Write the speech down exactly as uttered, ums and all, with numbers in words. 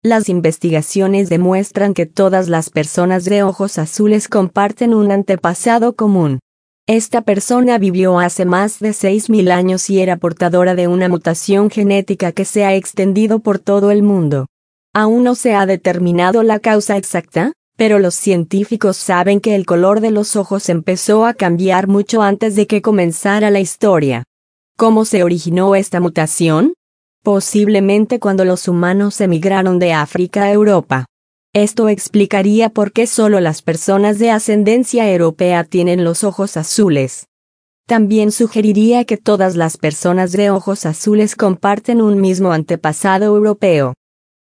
Las investigaciones demuestran que todas las personas de ojos azules comparten un antepasado común. Esta persona vivió hace más de seis mil años y era portadora de una mutación genética que se ha extendido por todo el mundo. Aún no se ha determinado la causa exacta, pero los científicos saben que el color de los ojos empezó a cambiar mucho antes de que comenzara la historia. ¿Cómo se originó esta mutación? Posiblemente cuando los humanos emigraron de África a Europa. Esto explicaría por qué solo las personas de ascendencia europea tienen los ojos azules. También sugeriría que todas las personas de ojos azules comparten un mismo antepasado europeo.